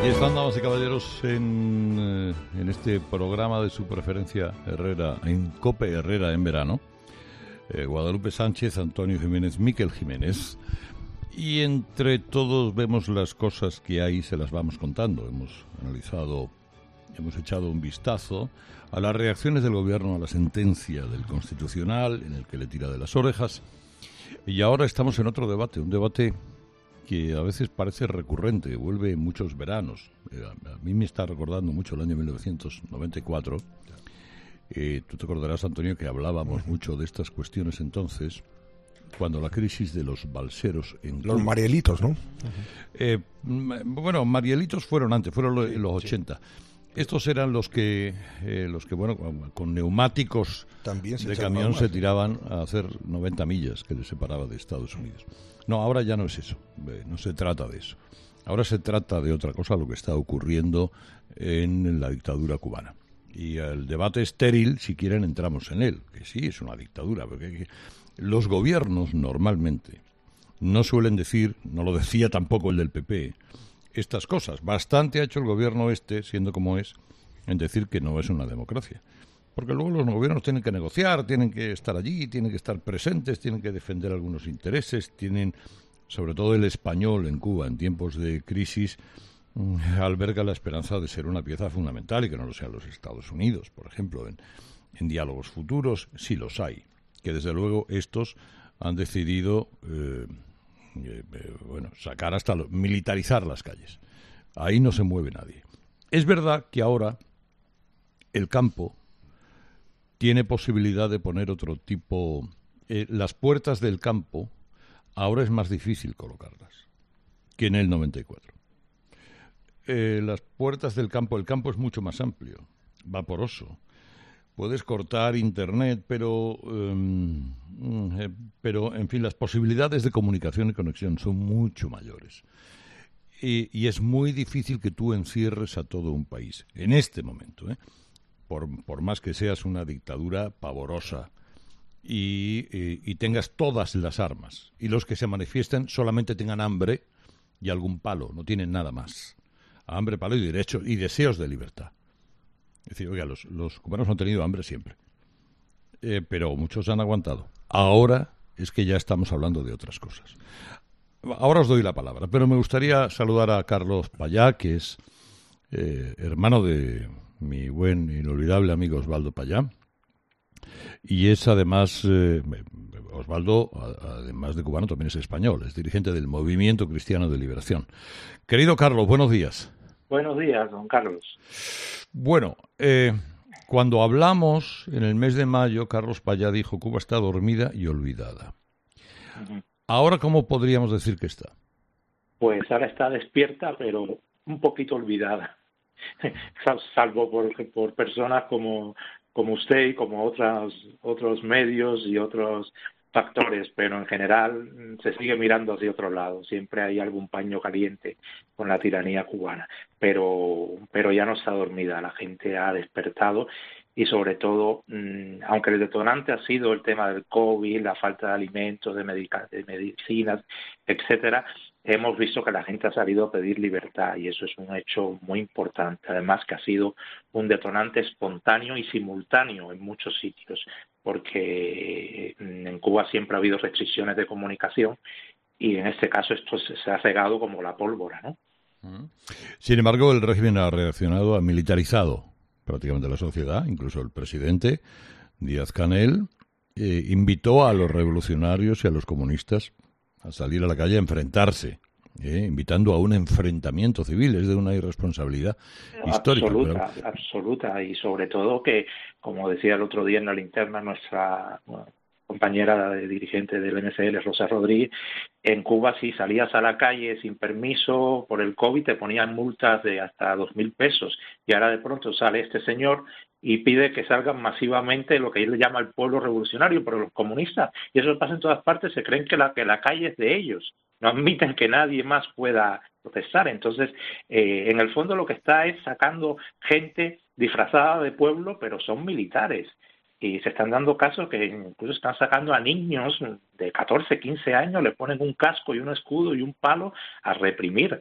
Aquí están, damas y caballeros, en este programa de su preferencia Herrera, en COPE Herrera en verano. Guadalupe Sánchez, Antonio Jiménez, Miquel Jiménez. Y entre todos vemos las cosas que hay, se las vamos contando. Hemos analizado, hemos echado un vistazo a las reacciones del gobierno a la sentencia del Constitucional, en el que le tira de las orejas. Y ahora estamos en otro debate, un debate que a veces parece recurrente, vuelve en muchos veranos. A mí me está recordando mucho el año 1994. Tú te acordarás, Antonio, que hablábamos mucho de estas cuestiones entonces, cuando la crisis de los balseros en los Marielitos, ¿no? Bueno, Marielitos fueron antes, fueron en los 80. Estos eran los que bueno, con neumáticos de camión se tiraban a hacer 90 millas que les separaba de Estados Unidos. No, ahora ya no es eso, no se trata de eso. Ahora se trata de otra cosa, lo que está ocurriendo en la dictadura cubana. Y el debate estéril, si quieren, entramos en él, que sí, es una dictadura, porque los gobiernos normalmente no suelen decir, no lo decía tampoco el del PP, estas cosas. Bastante ha hecho el gobierno siendo como es, en decir que no es una democracia. Porque luego los gobiernos tienen que negociar, tienen que estar allí, tienen que estar presentes, tienen que defender algunos intereses, tienen, sobre todo el español en Cuba, en tiempos de crisis, alberga la esperanza de ser una pieza fundamental y que no lo sean los Estados Unidos, por ejemplo, en diálogos futuros, sí los hay, que desde luego estos han decidido sacar militarizar las calles. Ahí no se mueve nadie. Es verdad que ahora el campo tiene posibilidad de poner otro tipo. Las puertas del campo ahora es más difícil colocarlas que en el 94. Las puertas del campo, el campo es mucho más amplio, vaporoso. Puedes cortar internet, pero en fin, las posibilidades de comunicación y conexión son mucho mayores. Y es muy difícil que tú encierres a todo un país, en este momento, por más que seas una dictadura pavorosa y tengas todas las armas, y los que se manifiesten solamente tengan hambre y algún palo, no tienen nada más. Hambre, palo y derecho y deseos de libertad. Es decir, oiga, los cubanos han tenido hambre siempre, pero muchos han aguantado. Ahora es que ya estamos hablando de otras cosas. Ahora os doy la palabra, pero me gustaría saludar a Carlos Payá, que es hermano de mi buen, inolvidable amigo Osvaldo Payá, y es además, Osvaldo, además de cubano, también es español, es dirigente del Movimiento Cristiano de Liberación. Querido Carlos, buenos días. Buenos días, don Carlos. Bueno, cuando hablamos en el mes de mayo, Carlos Payá dijo: Cuba está dormida y olvidada. Uh-huh. Ahora, ¿cómo podríamos decir que está? Pues ahora está despierta, pero un poquito olvidada. Salvo por personas como usted y como otros medios y otros factores, pero en general se sigue mirando hacia otro lado. Siempre hay algún paño caliente con la tiranía cubana, pero ya no está dormida. La gente ha despertado y sobre todo, aunque el detonante ha sido el tema del COVID, la falta de alimentos, de medicinas, etcétera, hemos visto que la gente ha salido a pedir libertad y eso es un hecho muy importante. Además que ha sido un detonante espontáneo y simultáneo en muchos sitios, porque en Cuba siempre ha habido restricciones de comunicación y en este caso esto se ha cegado como la pólvora, ¿no? Sin embargo, el régimen ha reaccionado, ha militarizado prácticamente la sociedad, incluso el presidente Díaz-Canel invitó a los revolucionarios y a los comunistas a salir a la calle a enfrentarse, invitando a un enfrentamiento civil. Es de una irresponsabilidad histórica. Absoluta, y sobre todo que, como decía el otro día en la linterna nuestra compañera dirigente del MCL, Rosa Rodríguez, en Cuba si salías a la calle sin permiso por el COVID te ponían multas de hasta 2.000 pesos y ahora de pronto sale este señor y pide que salgan masivamente lo que él llama el pueblo revolucionario, pero los comunistas, y eso pasa en todas partes, se creen que la calle es de ellos, no admiten que nadie más pueda protestar. Entonces, en el fondo lo que está es sacando gente disfrazada de pueblo, pero son militares. Y se están dando casos que incluso están sacando a niños de 14, 15 años, le ponen un casco y un escudo y un palo a reprimir. O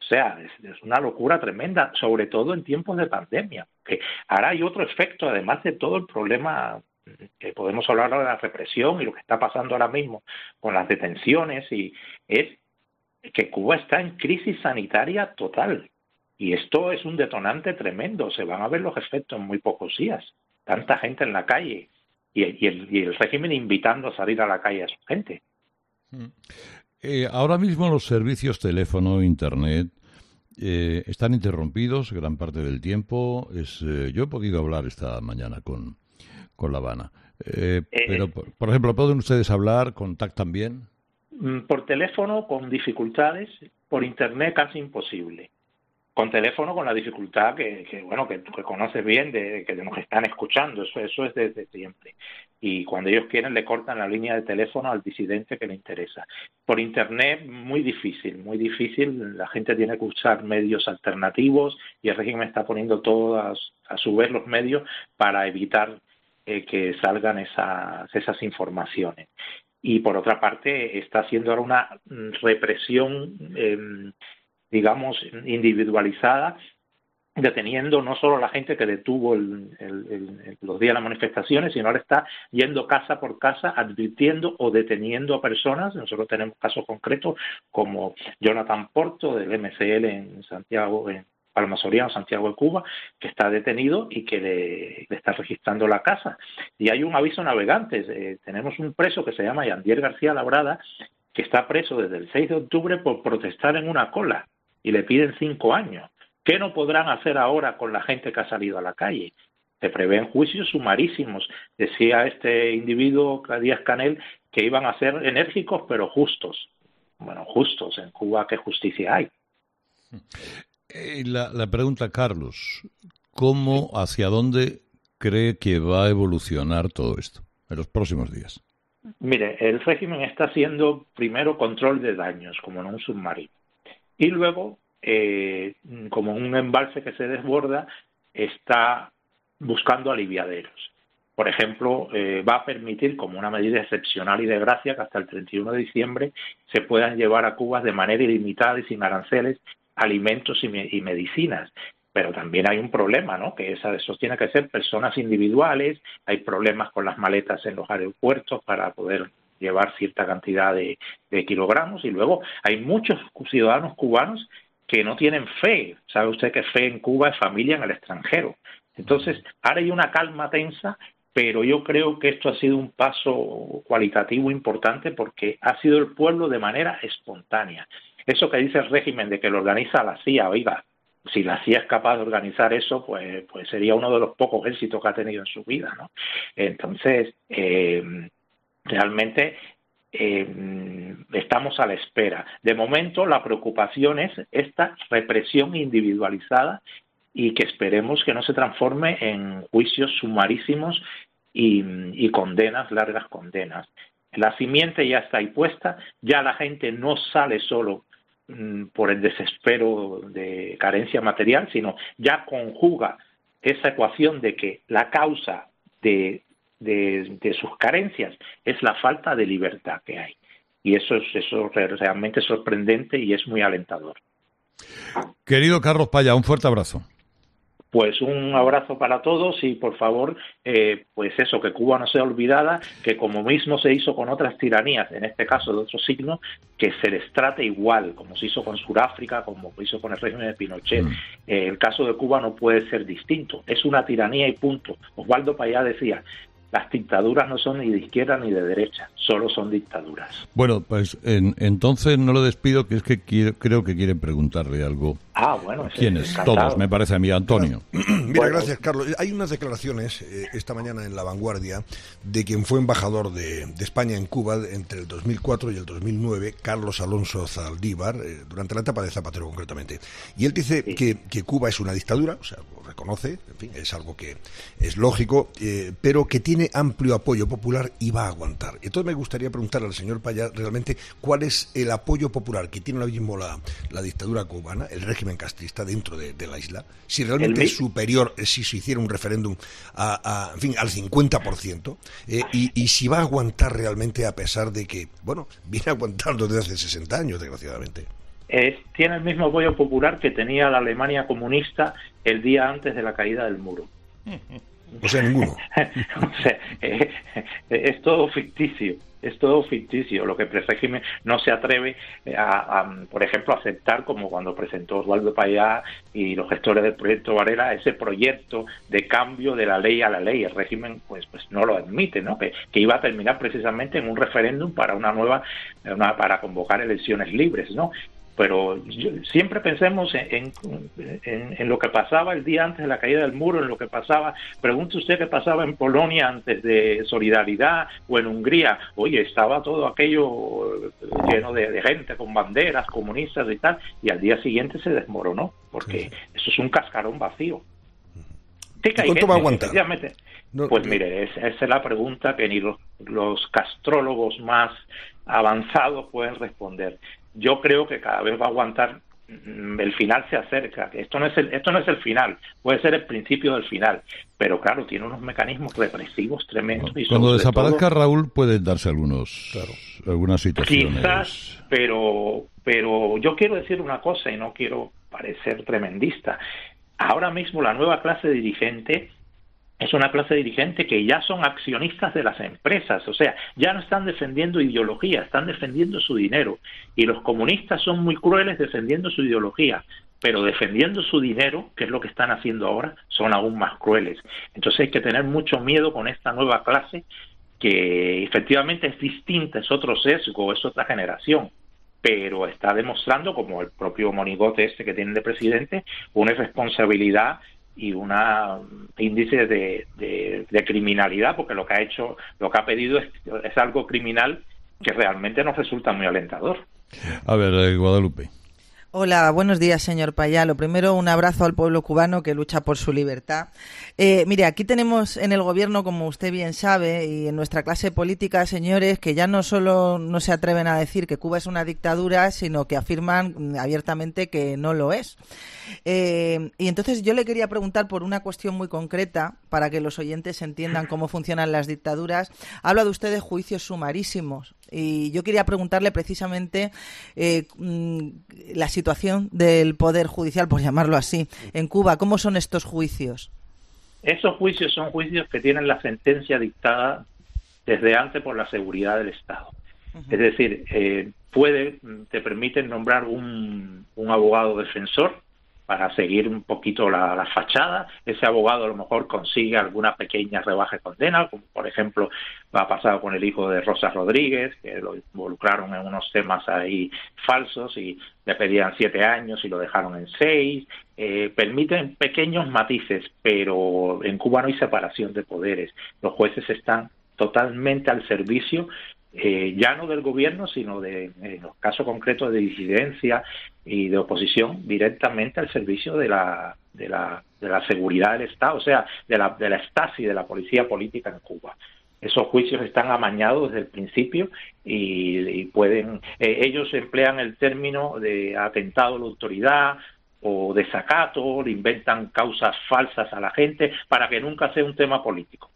sea, es una locura tremenda, sobre todo en tiempos de pandemia. Que ahora hay otro efecto, además de todo el problema que podemos hablar ahora de la represión y lo que está pasando ahora mismo con las detenciones, y es que Cuba está en crisis sanitaria total. Y esto es un detonante tremendo. Se van a ver los efectos en muy pocos días. Tanta gente en la calle y el régimen invitando a salir a la calle a su gente. Ahora mismo los servicios teléfono, internet, están interrumpidos gran parte del tiempo. Yo he podido hablar esta mañana con La Habana. Pero, por ejemplo, ¿pueden ustedes hablar? ¿Contactan bien? Por teléfono con dificultades, por internet casi imposible. Con teléfono con la dificultad que conoces bien, de que nos están escuchando, eso es desde siempre. Y cuando ellos quieren le cortan la línea de teléfono al disidente que le interesa. Por internet muy difícil, la gente tiene que usar medios alternativos y el régimen está poniendo todos a su vez los medios para evitar que salgan esas informaciones. Y por otra parte está haciendo ahora una represión digamos, individualizada, deteniendo no solo a la gente que detuvo los días de las manifestaciones, sino ahora está yendo casa por casa, advirtiendo o deteniendo a personas. Nosotros tenemos casos concretos como Jonathan Porto, del MCL en Santiago, en Palma Soriano, Santiago de Cuba, que está detenido y que le está registrando la casa. Y hay un aviso a navegantes. Tenemos un preso que se llama Yandier García Labrada, que está preso desde el 6 de octubre por protestar en una cola, y le piden 5 años. ¿Qué no podrán hacer ahora con la gente que ha salido a la calle? Se prevén juicios sumarísimos. Decía este individuo, Díaz Canel, que iban a ser enérgicos pero justos. Bueno, justos. En Cuba, ¿qué justicia hay? La pregunta, Carlos, ¿cómo, hacia dónde cree que va a evolucionar todo esto en los próximos días? Mire, el régimen está haciendo primero control de daños, como en un submarino. Y luego, como un embalse que se desborda, está buscando aliviaderos. Por ejemplo, va a permitir, como una medida excepcional y de gracia, que hasta el 31 de diciembre se puedan llevar a Cuba de manera ilimitada y sin aranceles alimentos y medicinas. Pero también hay un problema, ¿no? Que eso tiene que ser personas individuales. Hay problemas con las maletas en los aeropuertos para poder llevar cierta cantidad de kilogramos, y luego hay muchos ciudadanos cubanos que no tienen fe. Sabe usted que fe en Cuba es familia en el extranjero. Entonces, ahora hay una calma tensa, pero yo creo que esto ha sido un paso cualitativo importante porque ha sido el pueblo de manera espontánea. Eso que dice el régimen de que lo organiza la CIA, oiga, si la CIA es capaz de organizar eso, pues sería uno de los pocos éxitos que ha tenido en su vida, ¿no? Entonces, realmente estamos a la espera. De momento, la preocupación es esta represión individualizada y que esperemos que no se transforme en juicios sumarísimos y condenas, largas condenas. La simiente ya está ahí puesta, ya la gente no sale solo por el desespero de carencia material, sino ya conjuga esa ecuación de que la causa de sus carencias es la falta de libertad que hay. Y eso es realmente sorprendente y es muy alentador. Querido Carlos Paya, un fuerte abrazo. Pues un abrazo para todos y por favor, pues eso, que Cuba no sea olvidada, que como mismo se hizo con otras tiranías, en este caso de otro signo, que se les trate igual, como se hizo con Sudáfrica, como se hizo con el régimen de Pinochet. El caso de Cuba no puede ser distinto, es una tiranía y punto. Osvaldo Payá decía, las dictaduras no son ni de izquierda ni de derecha, solo son dictaduras. Bueno, pues entonces no lo despido, que es que creo que quieren preguntarle algo. Bueno. ¿Quiénes? Todos, me parece a mí, Antonio. Mira, gracias, Carlos. Hay unas declaraciones esta mañana en La Vanguardia de quien fue embajador de España en Cuba entre el 2004 y el 2009, Carlos Alonso Zaldívar, durante la etapa de Zapatero concretamente. Y él dice que Cuba es una dictadura, o sea, lo reconoce, en fin, es algo que es lógico, pero que tiene amplio apoyo popular y va a aguantar. Entonces me gustaría preguntarle al señor Payá realmente cuál es el apoyo popular que tiene ahora mismo la dictadura cubana, el régimen castrista dentro de la isla, si realmente es superior, si se hiciera un referéndum en fin, al 50%, y si va a aguantar realmente a pesar de que, bueno, viene aguantando desde hace 60 años, desgraciadamente. tiene el mismo apoyo popular que tenía la Alemania comunista el día antes de la caída del muro. O sea, ninguno. O sea, es todo ficticio. Es todo ficticio. Lo que el régimen no se atreve por ejemplo, a aceptar, como cuando presentó Osvaldo Payá y los gestores del proyecto Varela, ese proyecto de cambio de la ley a la ley. El régimen pues no lo admite, ¿no? Que iba a terminar precisamente en un referéndum para para convocar elecciones libres, ¿no? Pero siempre pensemos en lo que pasaba el día antes de la caída del muro, en lo que pasaba, pregunte usted qué pasaba en Polonia antes de Solidaridad o en Hungría. Oye, estaba todo aquello lleno de gente con banderas comunistas y tal, y al día siguiente se desmoronó, porque eso es un cascarón vacío. ¿Cuánto va a aguantar? Pues mire, esa es la pregunta que ni los castrólogos más avanzados pueden responder. Yo creo que cada vez va a aguantar, el final se acerca, que esto no es el final, puede ser el principio del final, pero claro, tiene unos mecanismos represivos tremendos. Y cuando desaparezca Raúl pueden darse algunas situaciones. Quizás, pero yo quiero decir una cosa y no quiero parecer tremendista. Ahora mismo la nueva clase dirigente es una clase dirigente que ya son accionistas de las empresas, o sea, ya no están defendiendo ideología, están defendiendo su dinero. Y los comunistas son muy crueles defendiendo su ideología, pero defendiendo su dinero, que es lo que están haciendo ahora, son aún más crueles. Entonces hay que tener mucho miedo con esta nueva clase, que efectivamente es distinta, es otro sesgo, es otra generación, pero está demostrando, como el propio monigote que tienen de presidente, una irresponsabilidad y un índice de criminalidad, porque lo que ha pedido es algo criminal que realmente nos resulta muy alentador. A ver, Guadalupe. Hola, buenos días, señor Payá. Lo primero, un abrazo al pueblo cubano que lucha por su libertad. Mire, aquí tenemos en el gobierno, como usted bien sabe, y en nuestra clase política, señores, que ya no solo no se atreven a decir que Cuba es una dictadura, sino que afirman abiertamente que no lo es. Y entonces yo le quería preguntar por una cuestión muy concreta, para que los oyentes entiendan cómo funcionan las dictaduras. Habla de usted de juicios sumarísimos, y yo quería preguntarle precisamente la situación del Poder Judicial, por llamarlo así, en Cuba. ¿Cómo son estos juicios? Esos juicios son juicios que tienen la sentencia dictada desde antes por la seguridad del Estado. Uh-huh. Es decir, te permiten nombrar un abogado defensor para seguir un poquito la fachada. Ese abogado a lo mejor consigue alguna pequeña rebaja de condena, como por ejemplo ha pasado con el hijo de Rosa Rodríguez, que lo involucraron en unos temas ahí falsos y le pedían 7 años y lo dejaron en 6. Permiten pequeños matices, pero en Cuba no hay separación de poderes. Los jueces están totalmente al servicio, ya no del gobierno, sino en los casos concretos de disidencia y de oposición, directamente al servicio de la seguridad del Estado, o sea, de la Stasi, de la policía política en Cuba. Esos juicios están amañados desde el principio y pueden, ellos emplean el término de atentado a la autoridad o desacato, le inventan causas falsas a la gente para que nunca sea un tema político,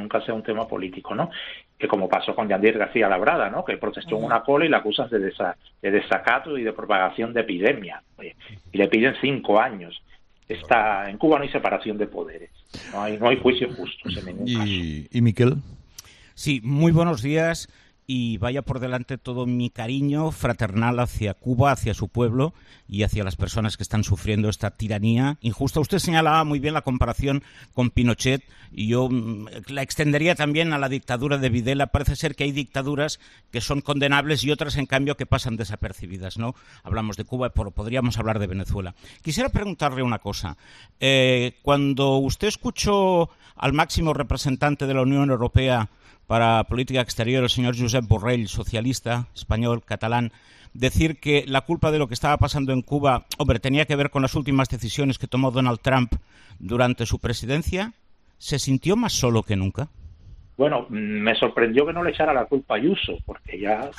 ¿no? Que como pasó con Yandir García Labrada, ¿no? Que protestó en una cola y la acusan de desacato y de propagación de epidemia. Y le piden 5 años. En Cuba no hay separación de poderes, no hay juicios justos en ningún caso. ¿Y Miquel? Sí, muy buenos días. Y vaya por delante todo mi cariño fraternal hacia Cuba, hacia su pueblo y hacia las personas que están sufriendo esta tiranía injusta. Usted señalaba muy bien la comparación con Pinochet y yo la extendería también a la dictadura de Videla. Parece ser que hay dictaduras que son condenables y otras, en cambio, que pasan desapercibidas, ¿no? Hablamos de Cuba, pero podríamos hablar de Venezuela. Quisiera preguntarle una cosa. Cuando usted escuchó al máximo representante de la Unión Europea para política exterior, el señor Josep Borrell, socialista, español, catalán, decir que la culpa de lo que estaba pasando en Cuba, tenía que ver con las últimas decisiones que tomó Donald Trump durante su presidencia, ¿se sintió más solo que nunca? Bueno, me sorprendió que no le echara la culpa a Ayuso, porque ya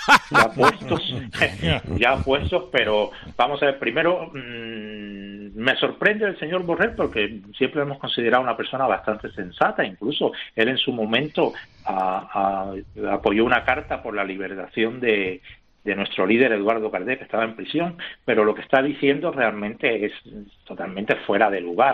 puestos, pero vamos a ver, primero me sorprende el señor Borrell porque siempre lo hemos considerado una persona bastante sensata, incluso él en su momento apoyó una carta por la liberación de de nuestro líder Eduardo Caldés, que estaba en prisión, pero lo que está diciendo realmente es totalmente fuera de lugar.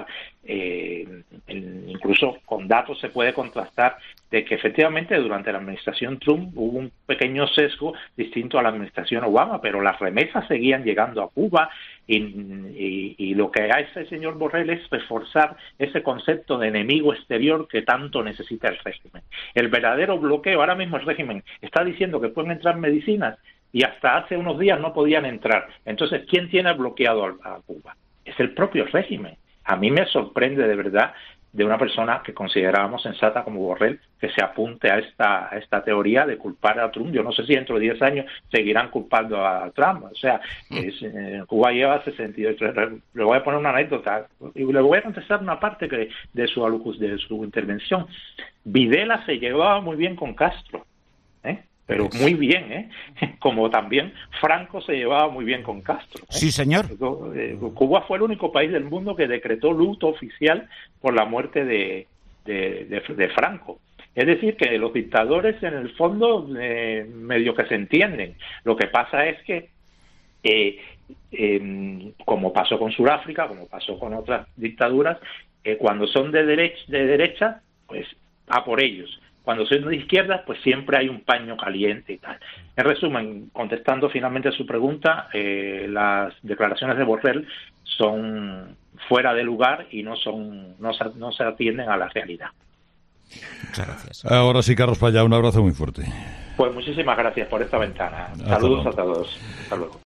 Incluso con datos se puede contrastar de que efectivamente durante la administración Trump hubo un pequeño sesgo distinto a la administración Obama, pero las remesas seguían llegando a Cuba y lo que hace el señor Borrell es reforzar ese concepto de enemigo exterior que tanto necesita el régimen. El verdadero bloqueo, ahora mismo el régimen está diciendo que pueden entrar medicinas y hasta hace unos días no podían entrar. Entonces, ¿quién tiene bloqueado a Cuba? Es el propio régimen. A mí me sorprende de verdad de una persona que considerábamos sensata como Borrell que se apunte a esta teoría de culpar a Trump. Yo no sé si dentro de 10 años seguirán culpando a Trump. O sea, Cuba lleva 62. Le voy a poner una anécdota y le voy a contestar una parte de su intervención. Videla se llevaba muy bien con Castro, pero muy bien, como también Franco se llevaba muy bien con Castro. Sí, señor. Cuba fue el único país del mundo que decretó luto oficial por la muerte de Franco. Es decir, que los dictadores en el fondo medio que se entienden. Lo que pasa es que, como pasó con Sudáfrica, como pasó con otras dictaduras, cuando son de derecha, pues a por ellos. Cuando son de izquierdas, pues siempre hay un paño caliente y tal. En resumen, contestando finalmente a su pregunta, las declaraciones de Borrell son fuera de lugar y no se atienden a la realidad. Muchas gracias. Ahora sí, Carlos Payá, un abrazo muy fuerte. Pues muchísimas gracias por esta ventana. Saludos a todos. Hasta luego.